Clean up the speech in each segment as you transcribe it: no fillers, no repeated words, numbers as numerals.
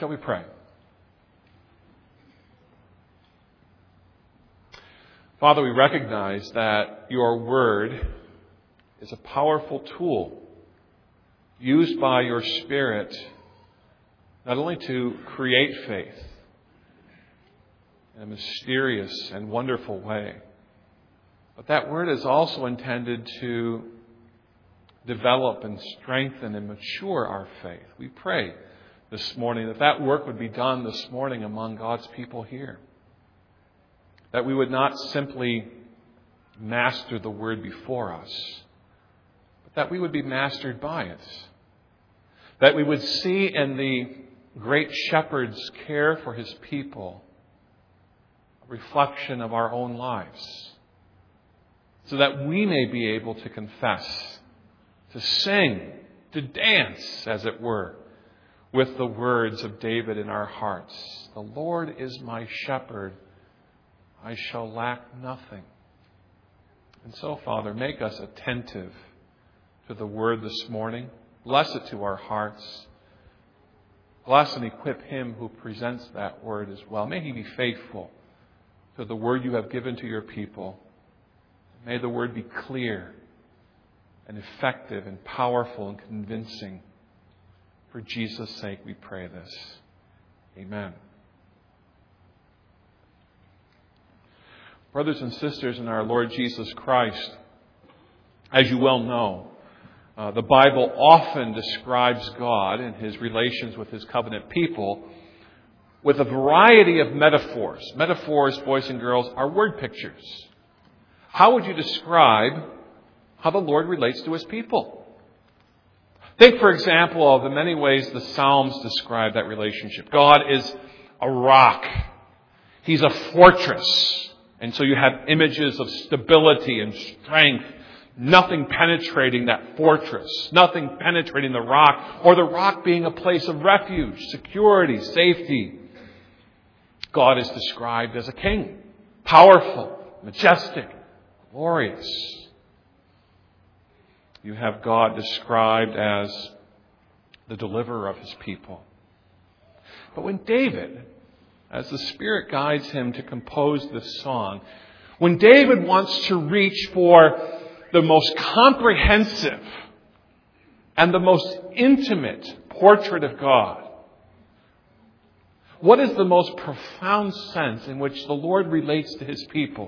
Shall we pray? Father, we recognize that your word is a powerful tool used by your Spirit not only to create faith in a mysterious and wonderful way, but that word is also intended to develop and strengthen and mature our faith. We pray this morning that that work would be done this morning among God's people here. That we would not simply master the word before us, but that we would be mastered by it. That we would see in the great shepherd's care for his people a reflection of our own lives, so that we may be able to confess, to sing, to dance, as it were, with the words of David in our hearts. The Lord is my shepherd, I shall lack nothing. And so, Father, make us attentive to the word this morning. Bless it to our hearts. Bless and equip him who presents that word as well. May he be faithful to the word you have given to your people. May the word be clear and effective and powerful and convincing. For Jesus' sake we pray this. Amen. Brothers and sisters in our Lord Jesus Christ, as you well know, the Bible often describes God and his relations with his covenant people with a variety of metaphors. Metaphors, boys and girls, are word pictures. How would you describe how the Lord relates to his people? Think, for example, of the many ways the Psalms describe that relationship. God is a rock. He's a fortress. And so you have images of stability and strength. Nothing penetrating that fortress. Nothing penetrating the rock. Or the rock being a place of refuge, security, safety. God is described as a king. Powerful, majestic, glorious. You have God described as the deliverer of his people. But when David, as the Spirit guides him to compose this song, when David wants to reach for the most comprehensive and the most intimate portrait of God, what is the most profound sense in which the Lord relates to his people?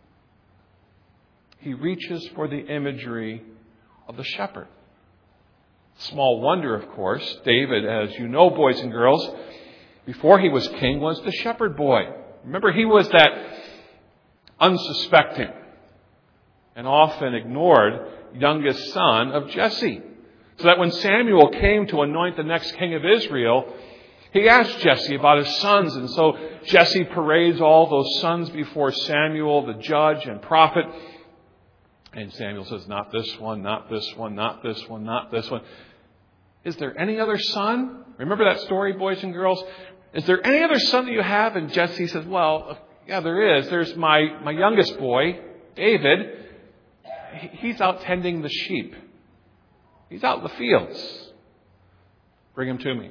He reaches for the imagery of the shepherd. Small wonder, of course, David, as you know, boys and girls, before he was king, was the shepherd boy. Remember, he was that unsuspecting and often ignored youngest son of Jesse. So that when Samuel came to anoint the next king of Israel, he asked Jesse about his sons. And so Jesse parades all those sons before Samuel, the judge and prophet. And Samuel says, not this one, not this one, not this one, not this one. Is there any other son? Remember that story, boys and girls? Is there any other son that you have? And Jesse says, well, yeah, there is. There's my youngest boy, David. He's out tending the sheep. He's out in the fields. Bring him to me.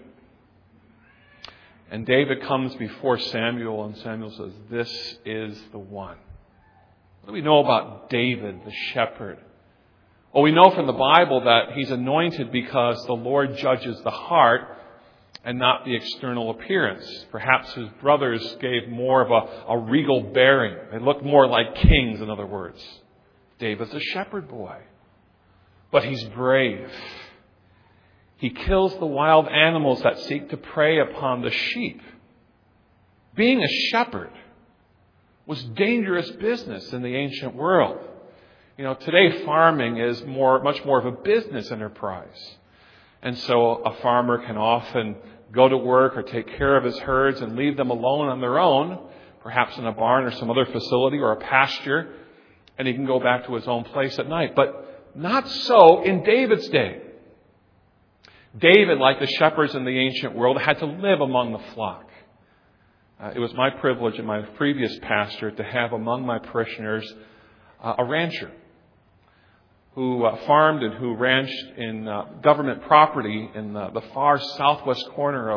And David comes before Samuel, and Samuel says, this is the one. What do we know about David, the shepherd? Well, we know from the Bible that he's anointed because the Lord judges the heart and not the external appearance. Perhaps his brothers gave more of a regal bearing. They looked more like kings, in other words. David's a shepherd boy. But he's brave. He kills the wild animals that seek to prey upon the sheep. Being a shepherd was dangerous business in the ancient world. You know, today farming is much more of a business enterprise. And so a farmer can often go to work or take care of his herds and leave them alone on their own, perhaps in a barn or some other facility or a pasture, and he can go back to his own place at night. But not so in David's day. David, like the shepherds in the ancient world, had to live among the flock. It was my privilege in my previous pastorate to have among my parishioners a rancher who farmed and who ranched in government property in the far southwest corner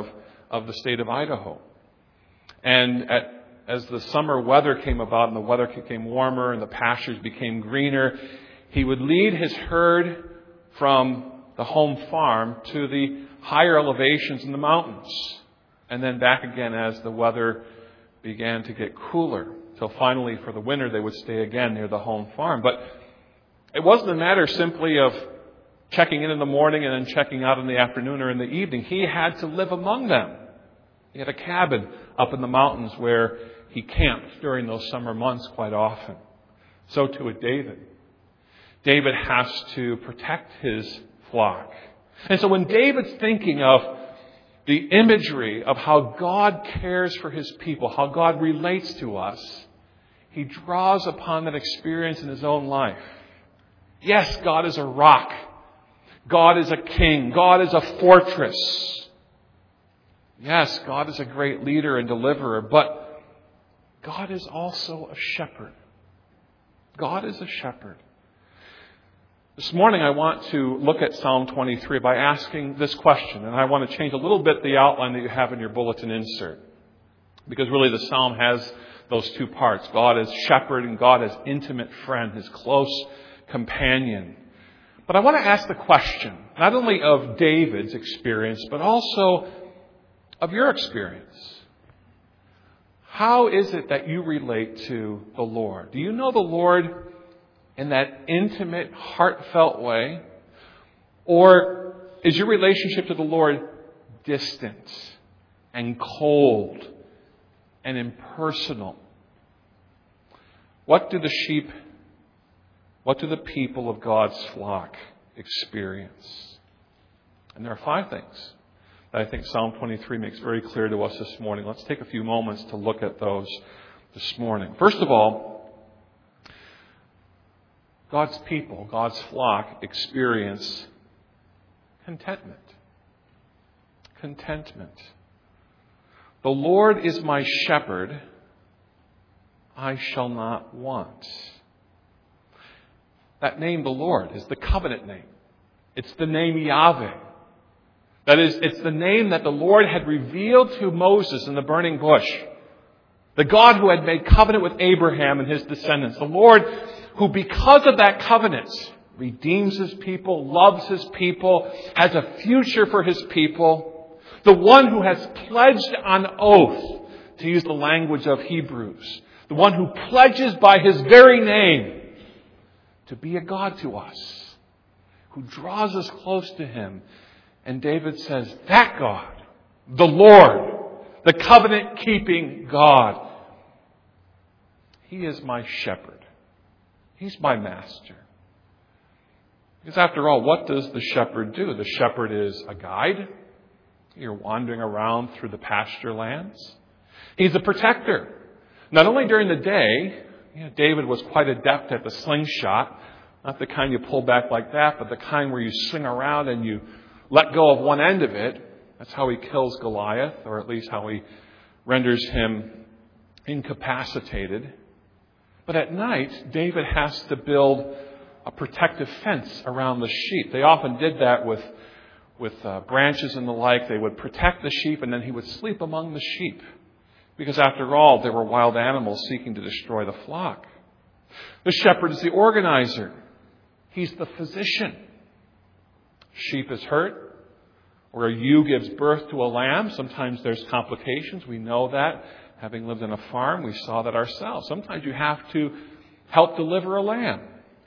of the state of Idaho. And as the summer weather came about and the weather became warmer and the pastures became greener, he would lead his herd from the home farm to the higher elevations in the mountains, and then back again as the weather began to get cooler, till finally for the winter they would stay again near the home farm. But it wasn't a matter simply of checking in the morning and then checking out in the afternoon or in the evening. He had to live among them. He had a cabin up in the mountains where he camped during those summer months quite often. So too with David. David has to protect his flock. And so when David's thinking of the imagery of how God cares for his people, how God relates to us, he draws upon that experience in his own life. Yes, God is a rock. God is a king. God is a fortress. Yes, God is a great leader and deliverer, but God is also a shepherd. God is a shepherd. This morning I want to look at Psalm 23 by asking this question, and I want to change a little bit the outline that you have in your bulletin insert, because really the psalm has those two parts. God as shepherd and God as intimate friend, his close companion. But I want to ask the question, not only of David's experience, but also of your experience. How is it that you relate to the Lord? Do you know the Lord in that intimate, heartfelt way? Or is your relationship to the Lord distant and cold and impersonal? What do the people of God's flock experience? And there are 5 things that I think Psalm 23 makes very clear to us this morning. Let's take a few moments to look at those this morning. First of all, God's people, God's flock experience contentment. Contentment. The Lord is my shepherd, I shall not want. That name, the Lord, is the covenant name. It's the name Yahweh. That is, it's the name that the Lord had revealed to Moses in the burning bush. The God who had made covenant with Abraham and his descendants. The Lord who, because of that covenant, redeems his people, loves his people, has a future for his people. The one who has pledged on oath, to use the language of Hebrews. The one who pledges by his very name to be a God to us. Who draws us close to him. And David says, that God, the Lord, the covenant-keeping God, he is my shepherd. He's my master. Because after all, what does the shepherd do? The shepherd is a guide. You're wandering around through the pasture lands. He's a protector. Not only during the day, David was quite adept at the slingshot. Not the kind you pull back like that, but the kind where you swing around and you let go of one end of it. That's how he kills Goliath, or at least how he renders him incapacitated. But at night, David has to build a protective fence around the sheep. They often did that with branches and the like. They would protect the sheep, and then he would sleep among the sheep. Because after all, there were wild animals seeking to destroy the flock. The shepherd is the organizer. He's the physician. Sheep is hurt, or a ewe gives birth to a lamb. Sometimes there's complications. We know that. Having lived on a farm, we saw that ourselves. Sometimes you have to help deliver a lamb.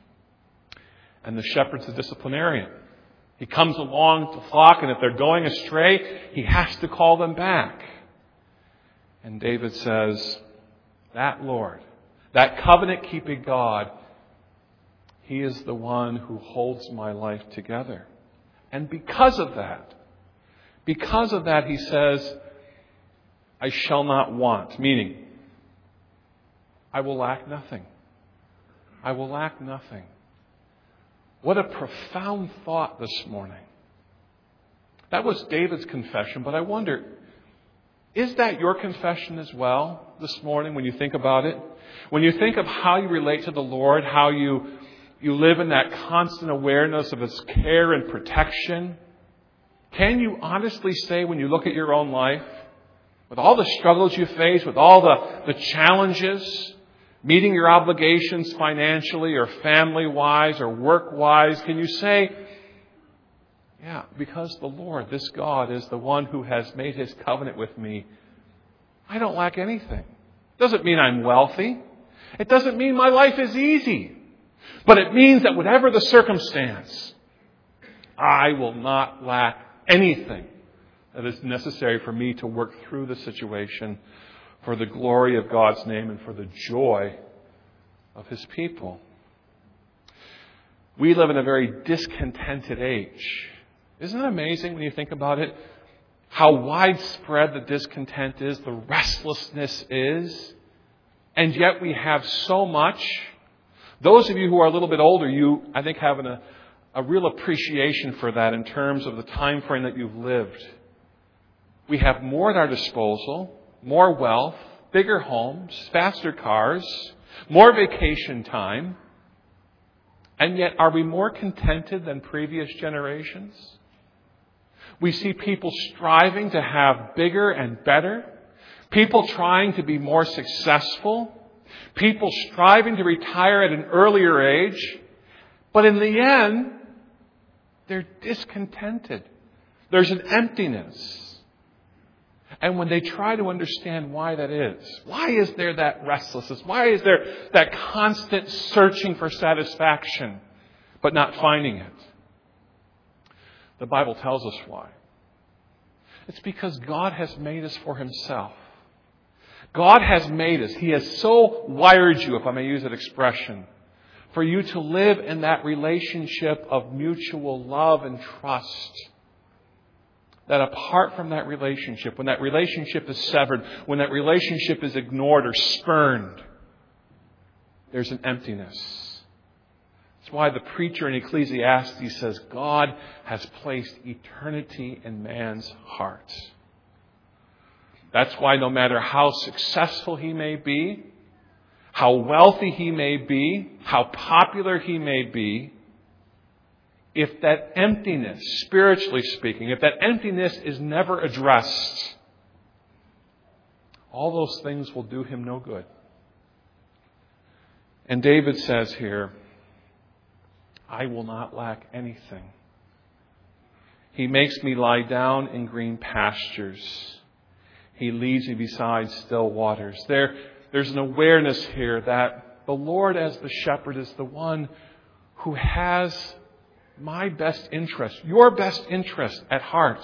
And the shepherd's a disciplinarian. He comes along to the flock, and if they're going astray, he has to call them back. And David says, that Lord, that covenant-keeping God, he is the one who holds my life together. And because of that, he says, I shall not want, meaning, I will lack nothing. I will lack nothing. What a profound thought this morning. That was David's confession, but I wonder, is that your confession as well this morning when you think about it? When you think of how you relate to the Lord, how you live in that constant awareness of his care and protection, Can you honestly say when you look at your own life, with all the struggles you face, with all the challenges, meeting your obligations financially or family-wise or work-wise, can you say, yeah, because the Lord, this God, is the one who has made His covenant with me, I don't lack anything. Doesn't mean I'm wealthy. It doesn't mean my life is easy. But it means that whatever the circumstance, I will not lack anything that is necessary for me to work through the situation for the glory of God's name and for the joy of His people. We live in a very discontented age. Isn't it amazing when you think about it? How widespread the discontent is, the restlessness is. And yet we have so much. Those of you who are a little bit older, you, I think, have a real appreciation for that in terms of the time frame that you've lived. We have more at our disposal, more wealth, bigger homes, faster cars, more vacation time. And yet, are we more contented than previous generations? We see people striving to have bigger and better. People trying to be more successful. People striving to retire at an earlier age. But in the end, they're discontented. There's an emptiness. And when they try to understand why that is, why is there that restlessness? Why is there that constant searching for satisfaction, but not finding it? The Bible tells us why. It's because God has made us for Himself. God has made us. He has so wired you, if I may use that expression, for you to live in that relationship of mutual love and trust. That apart from that relationship, when that relationship is severed, when that relationship is ignored or spurned, there's an emptiness. That's why the preacher in Ecclesiastes says, God has placed eternity in man's heart. That's why no matter how successful he may be, how wealthy he may be, how popular he may be, if that emptiness, spiritually speaking, if that emptiness is never addressed, all those things will do him no good. And David says here, I will not lack anything. He makes me lie down in green pastures. He leads me beside still waters. There's an awareness here that the Lord as the shepherd is the one who has my best interest, your best interest at heart.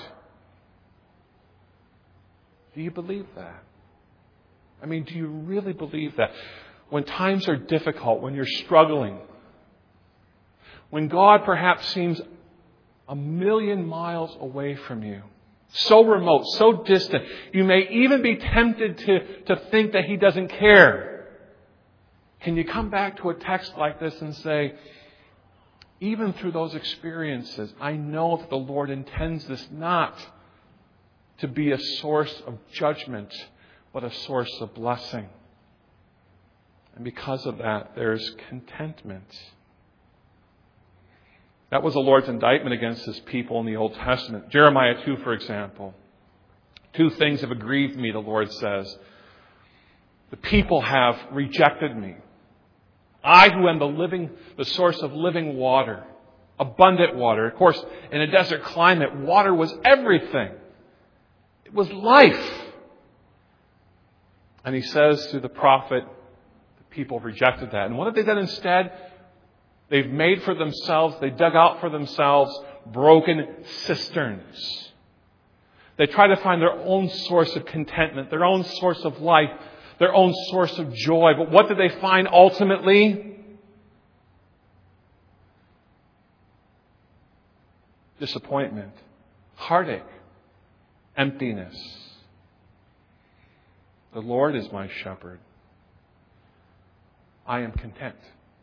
Do you believe that? I mean, do you really believe that? When times are difficult, when you're struggling, when God perhaps seems 1,000,000 miles away from you, so remote, so distant, you may even be tempted to think that He doesn't care. Can you come back to a text like this and say, even through those experiences, I know that the Lord intends this not to be a source of judgment, but a source of blessing. And because of that, there's contentment. That was the Lord's indictment against His people in the Old Testament. Jeremiah 2, for example. 2 things have aggrieved me, the Lord says. The people have rejected me. I who am the source of living water, abundant water. Of course, in a desert climate, water was everything. It was life. And He says to the prophet, the people rejected that. And what have they done instead? They've made for themselves, they dug out for themselves broken cisterns. They try to find their own source of contentment, their own source of life, their own source of joy. But what do they find ultimately? Disappointment, heartache, emptiness. The Lord is my shepherd. I am content.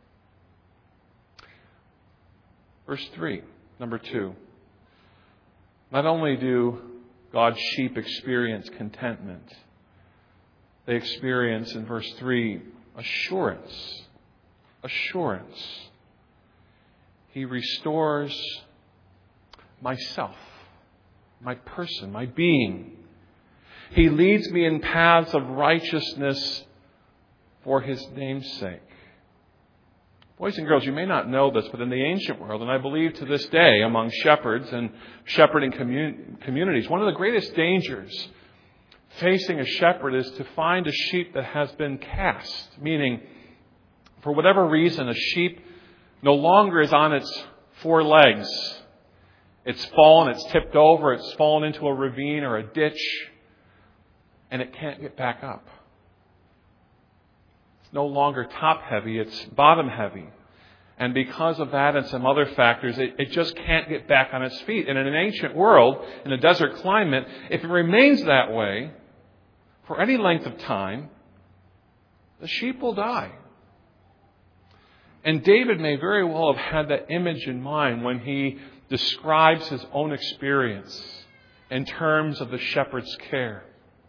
Verse 3, number 2. Not only do God's sheep experience contentment, they experience, in verse 3, assurance. Assurance. He restores myself. my person, my being. He leads me in paths of righteousness for His name's sake. Boys and girls, you may not know this, but in the ancient world, and I believe to this day among shepherds and shepherding communities, one of the greatest dangers facing a shepherd is to find a sheep that has been cast, meaning for whatever reason a sheep no longer is on its four legs. It's fallen, it's tipped over, it's fallen into a ravine or a ditch, and it can't get back up. It's no longer top heavy, it's bottom heavy. And because of that and some other factors, it just can't get back on its feet. And in an ancient world, in a desert climate, if it remains that way for any length of time, the sheep will die. And David may very well have had that image in mind when he describes his own experience in terms of the shepherd's care.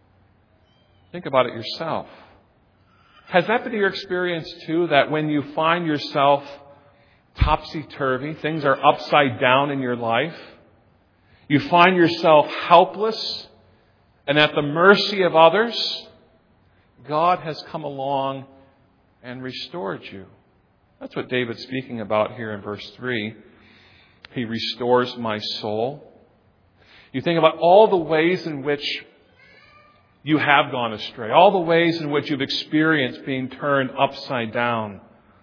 Think about it yourself. Has that been your experience too, that when you find yourself topsy-turvy, things are upside down in your life, you find yourself helpless and at the mercy of others, God has come along and restored you? That's what David's speaking about here in verse 3. He restores my soul. You think about all the ways in which you have gone astray, all the ways in which you've experienced being turned upside down,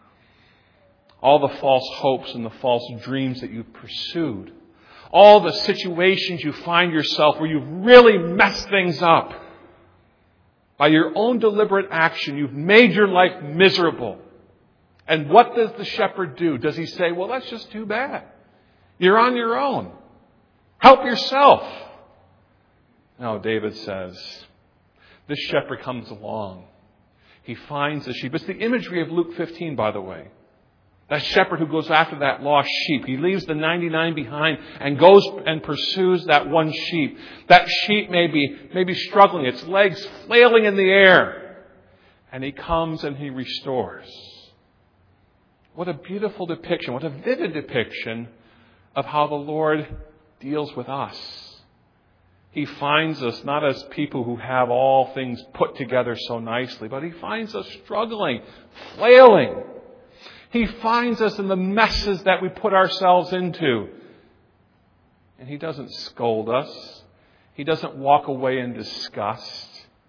all the false hopes and the false dreams that you've pursued, all the situations you find yourself where you've really messed things up. By your own deliberate action, you've made your life miserable. And what does the shepherd do? Does he say, well, that's just too bad. You're on your own. Help yourself. No, David says, this shepherd comes along. He finds the sheep. It's the imagery of Luke 15, by the way. That shepherd who goes after that lost sheep. He leaves the 99 behind and goes and pursues that one sheep. That sheep may be struggling, its legs flailing in the air. And he comes and he restores. What a beautiful depiction, what a vivid depiction of how the Lord deals with us. He finds us not as people who have all things put together so nicely, but He finds us struggling, flailing. He finds us in the messes that we put ourselves into. And He doesn't scold us. He doesn't walk away in disgust.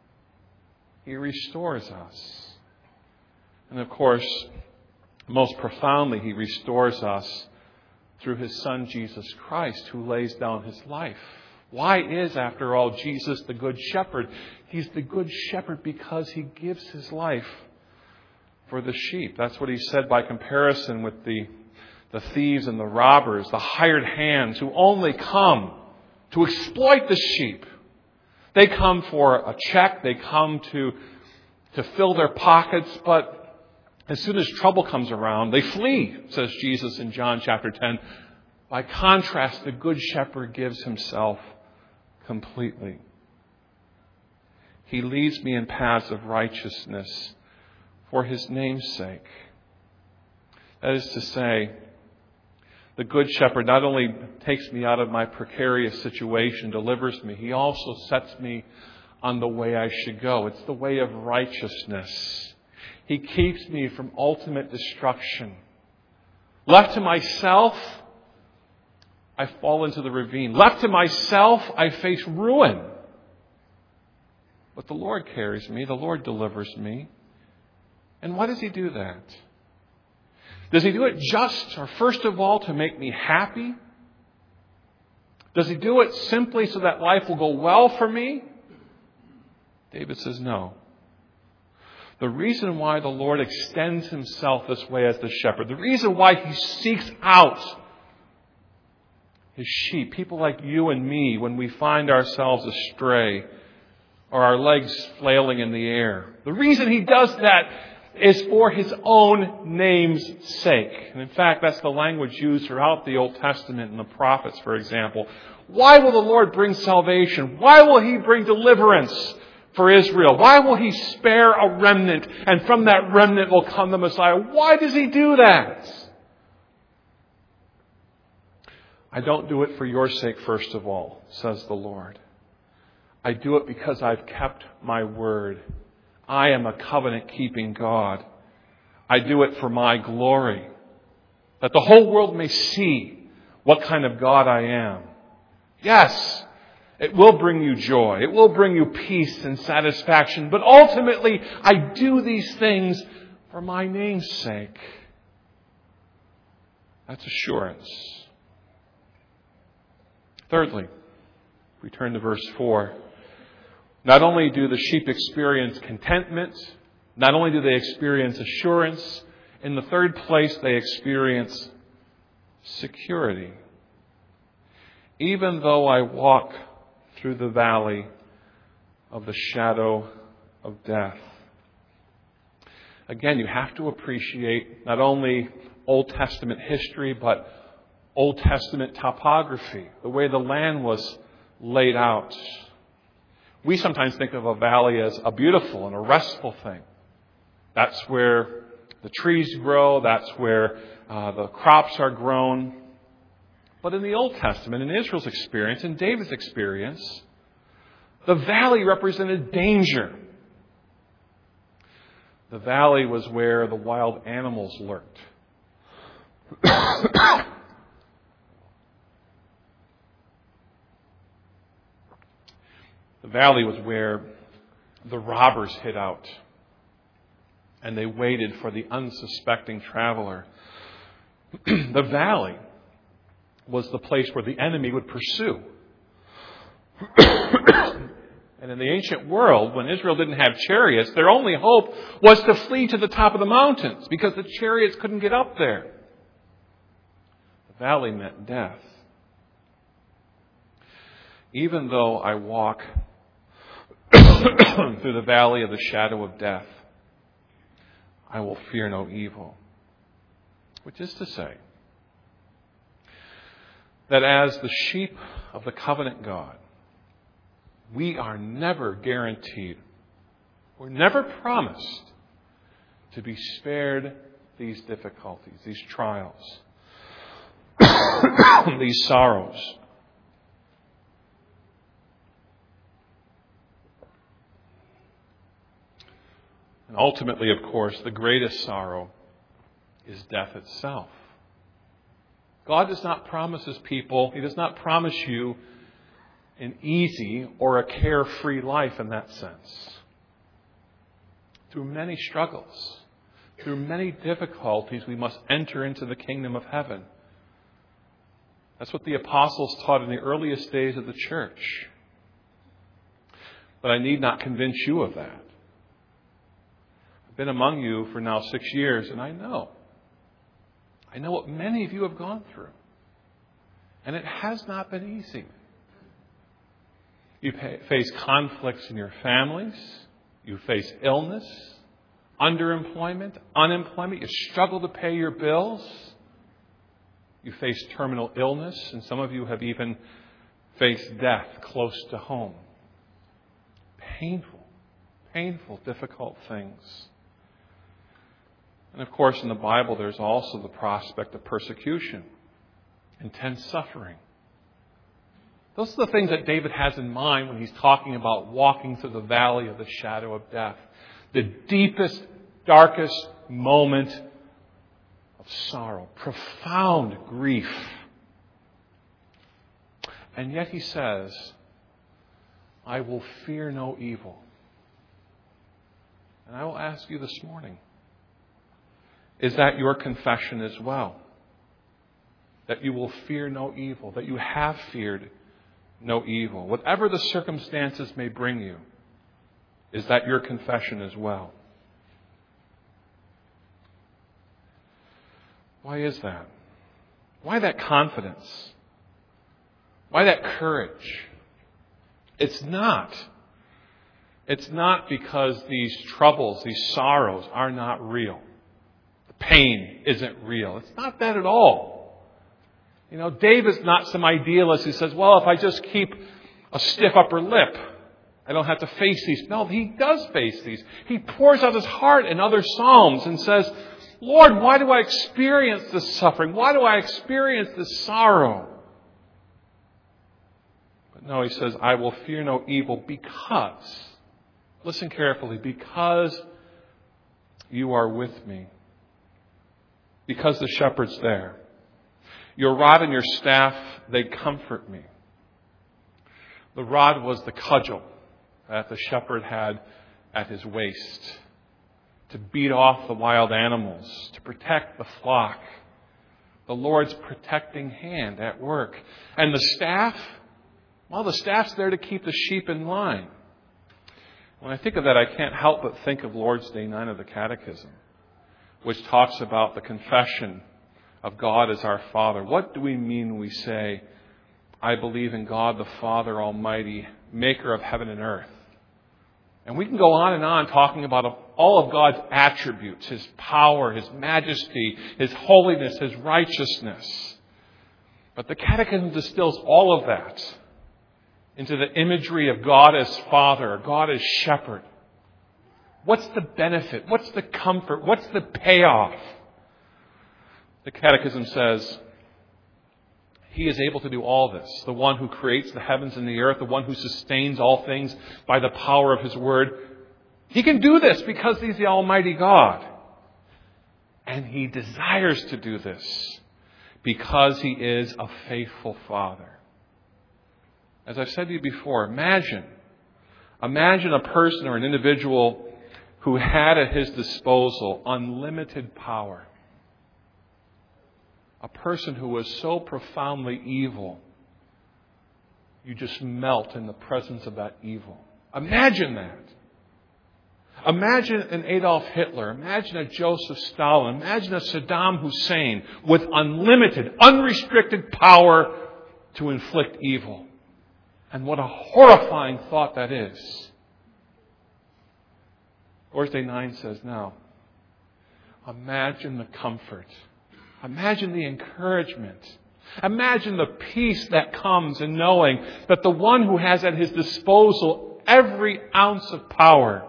He restores us. And of course, most profoundly, He restores us through His Son, Jesus Christ, who lays down His life. Why is, after all, Jesus the Good Shepherd? He's the Good Shepherd because He gives His life for the sheep. That's what He said by comparison with the thieves and the robbers, the hired hands who only come to exploit the sheep. They come for a check. They come to fill their pockets, but as soon as trouble comes around, they flee, says Jesus in John chapter 10. By contrast, the Good Shepherd gives Himself completely. He leads me in paths of righteousness for His name's sake. That is to say, the Good Shepherd not only takes me out of my precarious situation, delivers me, He also sets me on the way I should go. It's the way of righteousness. He keeps me from ultimate destruction. Left to myself, I fall into the ravine. Left to myself, I face ruin. But the Lord carries me. The Lord delivers me. And why does He do that? Does He do it just or first of all to make me happy? Does He do it simply so that life will go well for me? David says no. The reason why the Lord extends Himself this way as the shepherd, the reason why He seeks out His sheep, people like you and me, when we find ourselves astray or our legs flailing in the air, the reason He does that is for His own name's sake. And in fact, that's the language used throughout the Old Testament and the prophets, for example. Why will the Lord bring salvation? Why will He bring deliverance for Israel? Why will He spare a remnant, and from that remnant will come the Messiah? Why does He do that? I don't do it for your sake, first of all, says the Lord. I do it because I've kept my word. I am a covenant-keeping God. I do it for my glory, that the whole world may see what kind of God I am. Yes, it will bring you joy. It will bring you peace and satisfaction. But ultimately, I do these things for my name's sake. That's assurance. Thirdly, we turn to verse 4. Not only do the sheep experience contentment, not only do they experience assurance, in the third place they experience security. Even though I walk through the valley of the shadow of death. Again, you have to appreciate not only Old Testament history, but Old Testament topography, the way the land was laid out. We sometimes think of a valley as a beautiful and a restful thing. That's where the trees grow. That's where the crops are grown. But in the Old Testament, in Israel's experience, in David's experience, the valley represented danger. The valley was where the wild animals lurked. The valley was where the robbers hid out, and they waited for the unsuspecting traveler. The valley was the place where the enemy would pursue. And in the ancient world, when Israel didn't have chariots, their only hope was to flee to the top of the mountains because the chariots couldn't get up there. The valley meant death. Even though I walk through the valley of the shadow of death, I will fear no evil. Which is to say, that as the sheep of the covenant God, we are never guaranteed, we're never promised to be spared these difficulties, these trials, these sorrows. And ultimately, of course, the greatest sorrow is death itself. God does not promise His people, He does not promise you an easy or a carefree life in that sense. Through many struggles, through many difficulties, we must enter into the kingdom of heaven. That's what the apostles taught in the earliest days of the church. But I need not convince you of that. I've been among you for now 6 years, and I know what many of you have gone through. And it has not been easy. You face conflicts in your families. You face illness, underemployment, unemployment. You struggle to pay your bills. You face terminal illness, and some of you have even faced death close to home. Painful, difficult things. And of course, in the Bible, there's also the prospect of persecution, intense suffering. Those are the things that David has in mind when he's talking about walking through the valley of the shadow of death. The deepest, darkest moment of sorrow, profound grief. And yet he says, I will fear no evil. And I will ask you this morning, is that your confession as well? That you will fear no evil, that you have feared no evil. Whatever the circumstances may bring you, is that your confession as well? Why is that? Why that confidence? Why that courage? It's not because these troubles, these sorrows are not real. The pain isn't real. It's not that at all. You know, David's not some idealist who says, well, if I just keep a stiff upper lip, I don't have to face these. No, he does face these. He pours out his heart in other psalms and says, Lord, why do I experience this suffering? Why do I experience this sorrow? No, he says, I will fear no evil because, listen carefully, because you are with me. Because the shepherd's there. Your rod and your staff, they comfort me. The rod was the cudgel that the shepherd had at his waist to beat off the wild animals, to protect the flock. The Lord's protecting hand at work. And the staff, well, the staff's there to keep the sheep in line. When I think of that, I can't help but think of Lord's Day 9 of the Catechism, which talks about the confession of God as our Father. What do we mean when we say, I believe in God the Father Almighty, maker of heaven and earth? And we can go on and on talking about all of God's attributes, His power, His majesty, His holiness, His righteousness. But the Catechism distills all of that into the imagery of God as Father, God as Shepherd. What's the benefit? What's the comfort? What's the payoff? The Catechism says, He is able to do all this. The one who creates the heavens and the earth, the one who sustains all things by the power of His word. He can do this because He's the Almighty God. And He desires to do this because He is a faithful Father. As I've said to you before, imagine a person or an individual who had at his disposal unlimited power. A person who was so profoundly evil, you just melt in the presence of that evil. Imagine that. Imagine an Adolf Hitler. Imagine a Joseph Stalin. Imagine a Saddam Hussein with unlimited, unrestricted power to inflict evil. And what a horrifying thought that is. Lord's Day 9 says, now, imagine the comfort. Imagine the encouragement. Imagine the peace that comes in knowing that the one who has at his disposal every ounce of power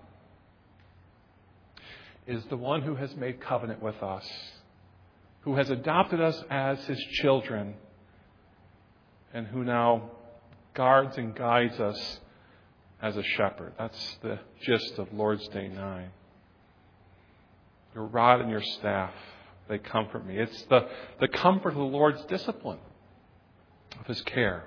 is the one who has made covenant with us, who has adopted us as His children, and who now guards and guides us as a shepherd. That's the gist of Lord's Day 9. Your rod and your staff, they comfort me. It's the comfort of the Lord's discipline, of His care.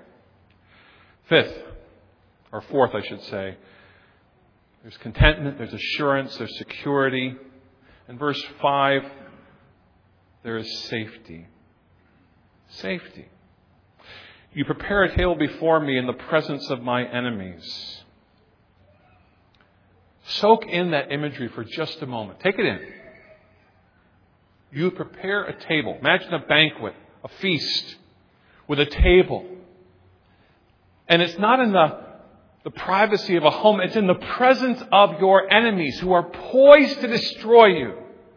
Fourth, I should say, there's contentment, there's assurance, there's security. In verse 5, there is safety. Safety. You prepare a table before me in the presence of my enemies. Soak in that imagery for just a moment. Take it in. You prepare a table. Imagine a banquet, a feast, with a table. And it's not in the privacy of a home. It's in the presence of your enemies who are poised to destroy you.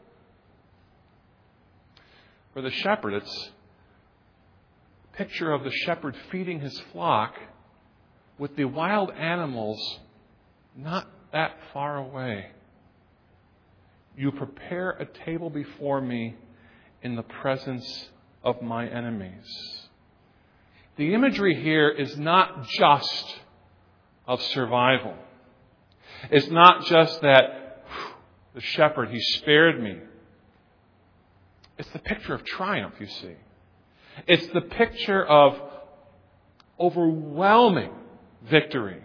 For the shepherd, it's a picture of the shepherd feeding his flock with the wild animals not that far away. You prepare a table before me in the presence of my enemies. The imagery here is not just of survival. It's not just that the shepherd, he spared me. It's the picture of triumph, you see. It's the picture of overwhelming victory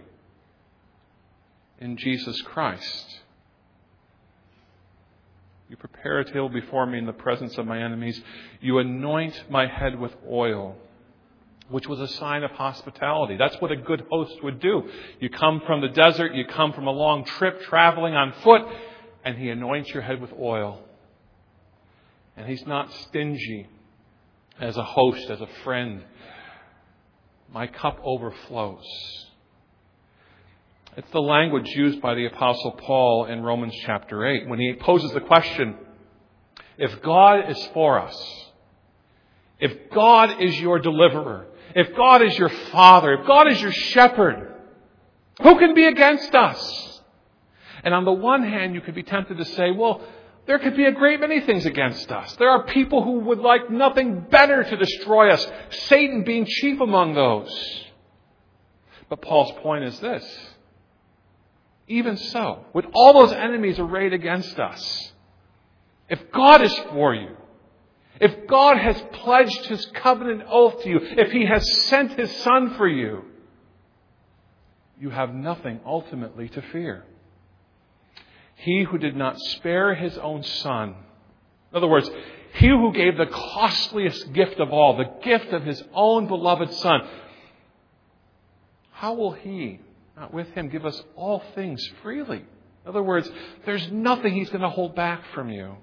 in Jesus Christ. You prepare a table before me in the presence of my enemies. You anoint my head with oil, which was a sign of hospitality. That's what a good host would do. You come from the desert, you come from a long trip traveling on foot, and he anoints your head with oil. And he's not stingy as a host, as a friend. My cup overflows. It's the language used by the Apostle Paul in Romans chapter 8 when he poses the question, if God is for us, if God is your deliverer, if God is your Father, if God is your shepherd, who can be against us? And on the one hand, you could be tempted to say, well, there could be a great many things against us. There are people who would like nothing better to destroy us, Satan being chief among those. But Paul's point is this. Even so, with all those enemies arrayed against us, if God is for you, if God has pledged His covenant oath to you, if He has sent His Son for you, you have nothing ultimately to fear. He who did not spare His own Son, in other words, He who gave the costliest gift of all, the gift of His own beloved Son, how will He, not with Him, give us all things freely? In other words, there's nothing He's going to hold back from you.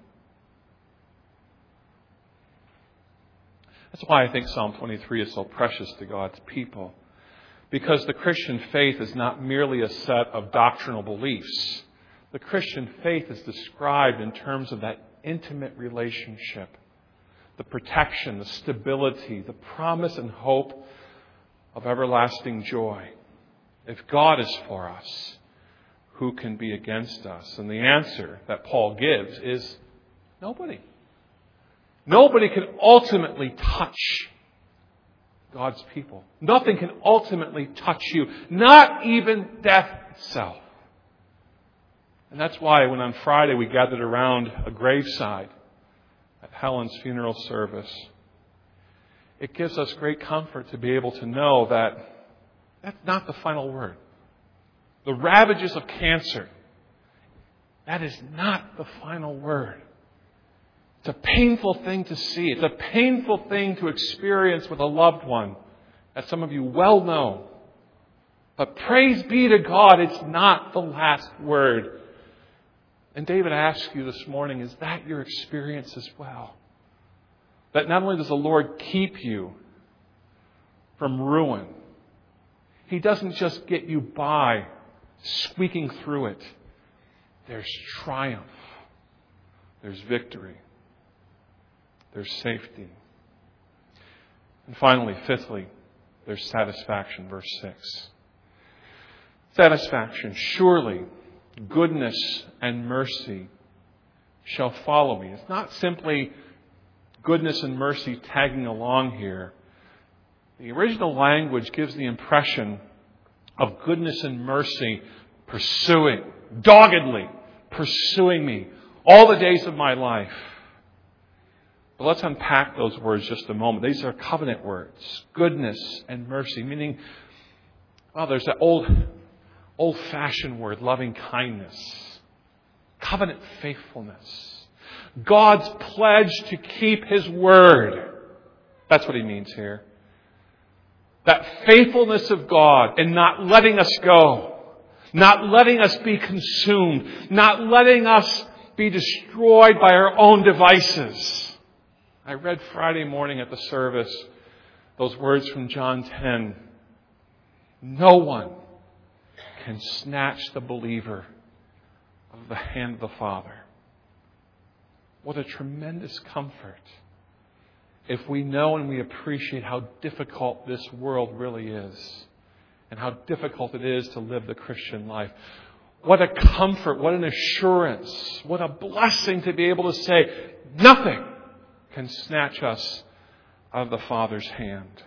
That's why I think Psalm 23 is so precious to God's people. Because the Christian faith is not merely a set of doctrinal beliefs. The Christian faith is described in terms of that intimate relationship, the protection, the stability, the promise and hope of everlasting joy. If God is for us, who can be against us? And the answer that Paul gives is nobody. Nobody can ultimately touch God's people. Nothing can ultimately touch you, not even death itself. And that's why when on Friday we gathered around a graveside at Helen's funeral service, it gives us great comfort to be able to know that that's not the final word. The ravages of cancer, that is not the final word. It's a painful thing to see. It's a painful thing to experience with a loved one, as some of you well know. But praise be to God, it's not the last word. And David asks you this morning, is that your experience as well? That not only does the Lord keep you from ruin, He doesn't just get you by squeaking through it. There's triumph. There's victory. There's safety. And finally, fifthly, there's satisfaction. Verse 6. Satisfaction. Surely goodness and mercy shall follow me. It's not simply goodness and mercy tagging along here. The original language gives the impression of goodness and mercy pursuing, doggedly pursuing me all the days of my life. But let's unpack those words just a moment. These are covenant words. Goodness and mercy, meaning, well, there's that old-fashioned word, loving kindness. Covenant faithfulness. God's pledge to keep His word. That's what He means here. That faithfulness of God in not letting us go. Not letting us be consumed. Not letting us be destroyed by our own devices. I read Friday morning at the service those words from John 10. No one can snatch the believer out of the hand of the Father. What a tremendous comfort if we know and we appreciate how difficult this world really is and how difficult it is to live the Christian life. What a comfort, what an assurance, what a blessing to be able to say, nothing can snatch us out of the Father's hand.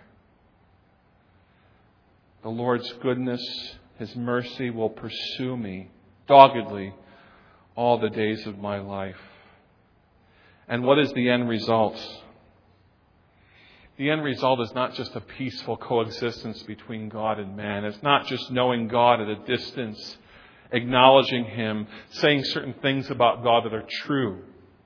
The Lord's goodness, His mercy will pursue me doggedly all the days of my life. And what is the end result? The end result is not just a peaceful coexistence between God and man. It's not just knowing God at a distance, acknowledging Him, saying certain things about God that are true.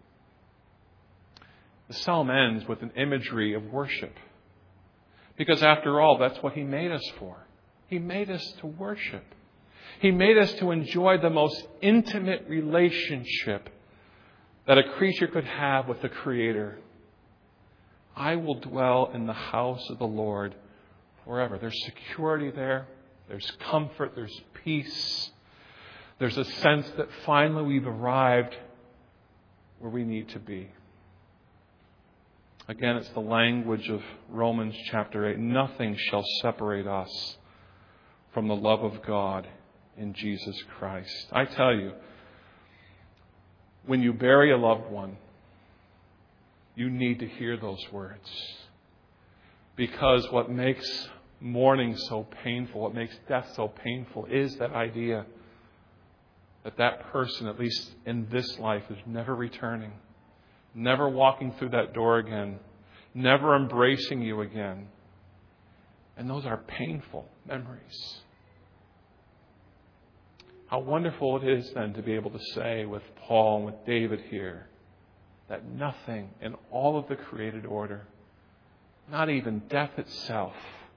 The psalm ends with an imagery of worship. Because after all, that's what He made us for. He made us to worship. He made us to enjoy the most intimate relationship that a creature could have with the Creator. I will dwell in the house of the Lord forever. There's security there. There's comfort. There's peace. There's a sense that finally we've arrived where we need to be. Again, it's the language of Romans chapter 8. Nothing shall separate us from the love of God in Jesus Christ. I tell you, when you bury a loved one, you need to hear those words. Because what makes mourning so painful, what makes death so painful, is that idea that that person, at least in this life, is never returning, never walking through that door again, never embracing you again. And those are painful memories. How wonderful it is then to be able to say with Paul and with David here that nothing in all of the created order, not even death itself,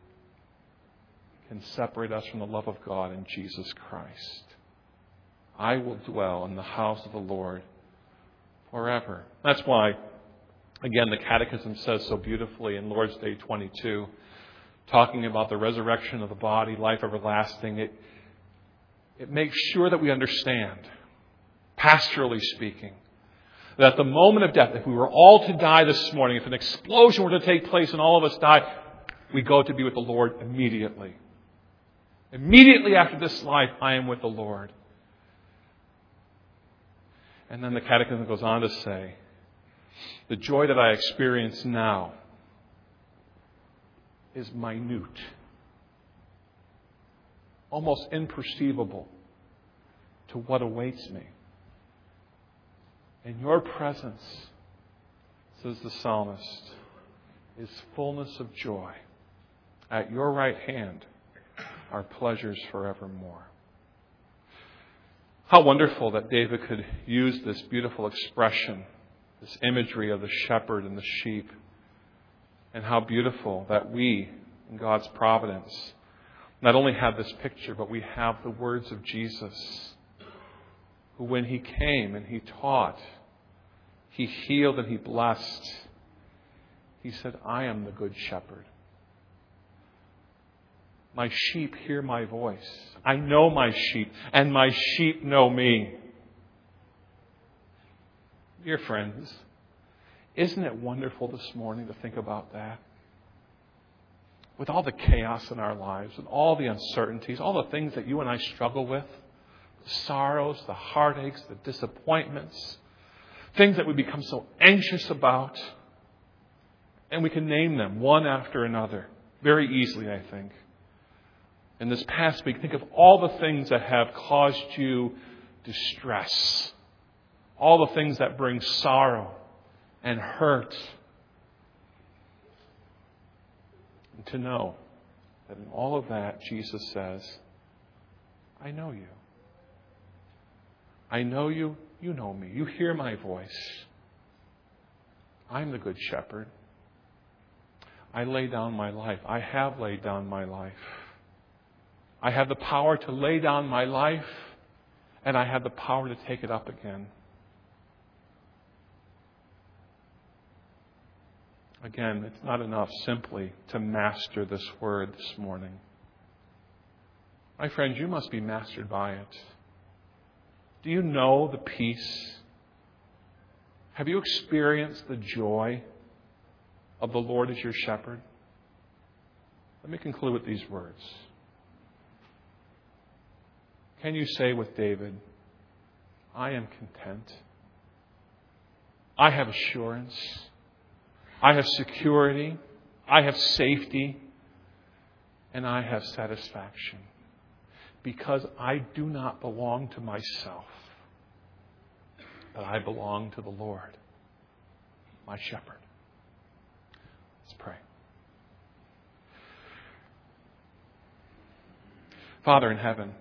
can separate us from the love of God in Jesus Christ. I will dwell in the house of the Lord forever. That's why, again, the Catechism says so beautifully in Lord's Day 22, talking about the resurrection of the body, life everlasting, it makes sure that we understand, pastorally speaking, that at the moment of death, if we were all to die this morning, if an explosion were to take place and all of us die, we go to be with the Lord immediately. Immediately after this life, I am with the Lord. And then the Catechism goes on to say, the joy that I experience now is minute, almost imperceivable to what awaits me. In your presence, says the psalmist, is fullness of joy. At your right hand are pleasures forevermore. How wonderful that David could use this beautiful expression, this imagery of the shepherd and the sheep. And how beautiful that we, in God's providence, not only have this picture, but we have the words of Jesus, who when He came and He taught, He healed and He blessed, He said, I am the good shepherd. My sheep hear my voice. I know my sheep, and my sheep know me. Dear friends, isn't it wonderful this morning to think about that? With all the chaos in our lives and all the uncertainties, all the things that you and I struggle with, the sorrows, the heartaches, the disappointments, things that we become so anxious about, and we can name them one after another very easily, I think. In this past week, think of all the things that have caused you distress, all the things that bring sorrow and hurt. And to know that in all of that, Jesus says, I know you. I know you, you know me. You hear my voice. I'm the good shepherd. I lay down my life. I have laid down my life. I have the power to lay down my life, and I have the power to take it up again. Again, it's not enough simply to master this word this morning. My friends, you must be mastered by it. Do you know the peace? Have you experienced the joy of the Lord as your shepherd? Let me conclude with these words. Can you say with David, I am content. I have assurance. I have security. I have safety. And I have satisfaction. Because I do not belong to myself, but I belong to the Lord, my shepherd. Let's pray. Father in heaven,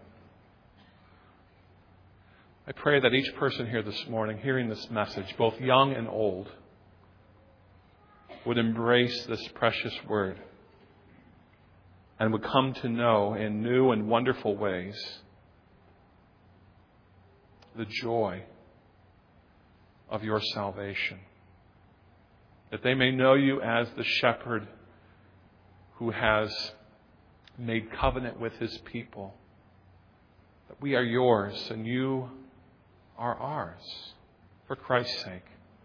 I pray that each person here this morning, hearing this message, both young and old, would embrace this precious word and would come to know in new and wonderful ways the joy of your salvation. That they may know you as the shepherd who has made covenant with his people. That we are yours and you are ours for Christ's sake.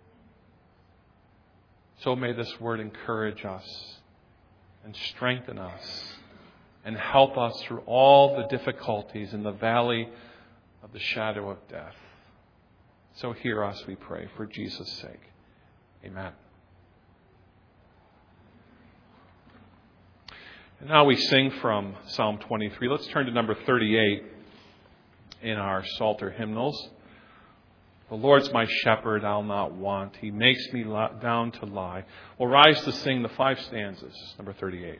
So may this word encourage us and strengthen us and help us through all the difficulties in the valley of the shadow of death. So hear us, we pray, for Jesus' sake. Amen. And now we sing from Psalm 23. Let's turn to number 38 in our Psalter hymnals. The Lord's my shepherd, I'll not want. He makes me down to lie. We'll rise to sing the 5 stanzas, number 38.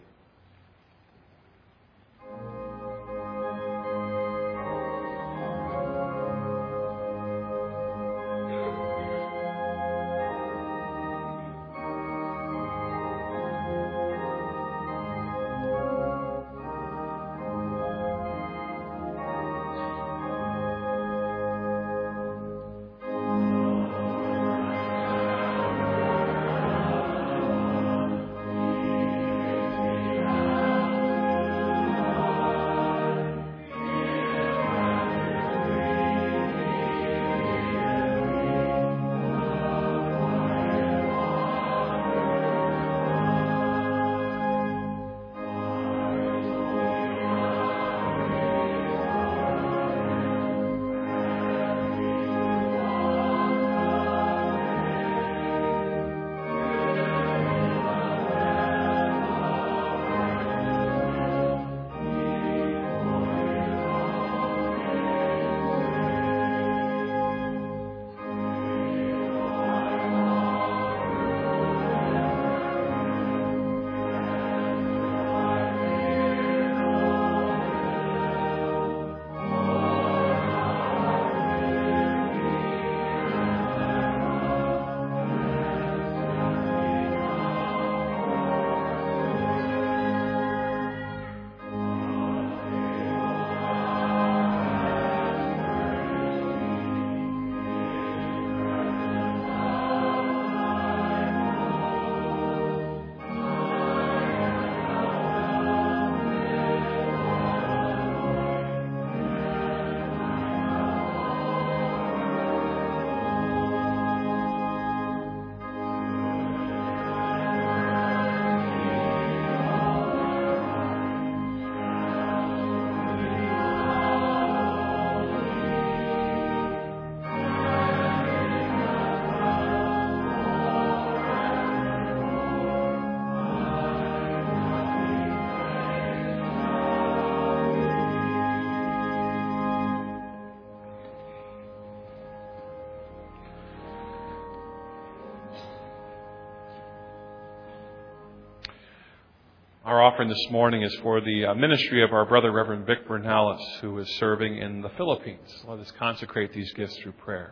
Our offering this morning is for the ministry of our brother, Reverend Vic Bernalis, who is serving in the Philippines. Let us consecrate these gifts through prayer.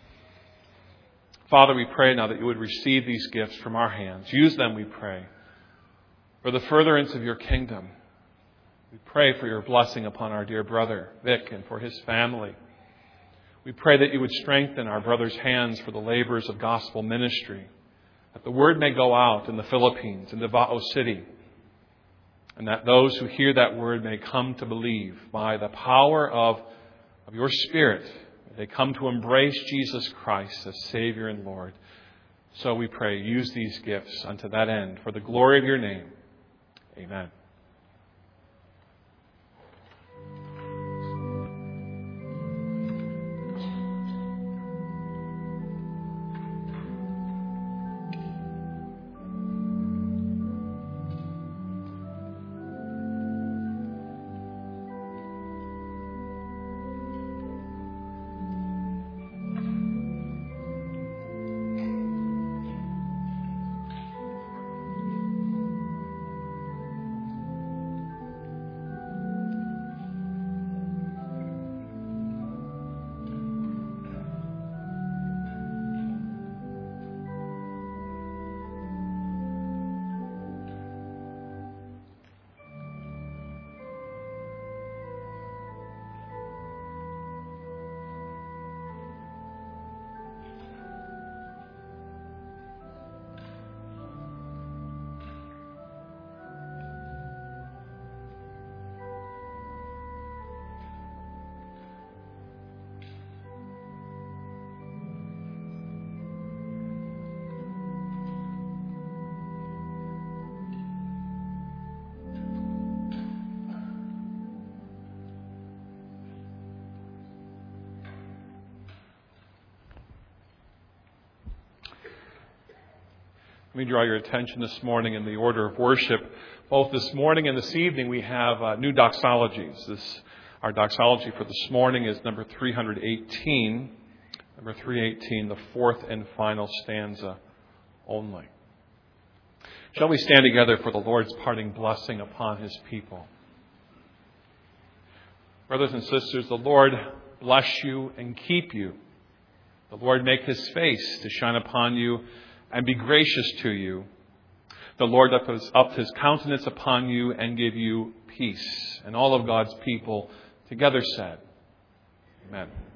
Father, we pray now that you would receive these gifts from our hands. Use them, we pray, for the furtherance of your kingdom. We pray for your blessing upon our dear brother, Vic, and for his family. We pray that you would strengthen our brother's hands for the labors of gospel ministry, that the word may go out in the Philippines, in Davao City, and that those who hear that word may come to believe by the power of your Spirit. They come to embrace Jesus Christ as Savior and Lord. So we pray, use these gifts unto that end for the glory of your name. Amen. Let me draw your attention this morning in the order of worship. both this morning and this evening we have new doxologies. Our doxology for this morning is number 318. Number 318, the fourth and final stanza only. Shall we stand together for the Lord's parting blessing upon His people? Brothers and sisters, the Lord bless you and keep you. The Lord make His face to shine upon you and be gracious to you. The Lord lift up His countenance upon you and give you peace. And all of God's people together said, Amen.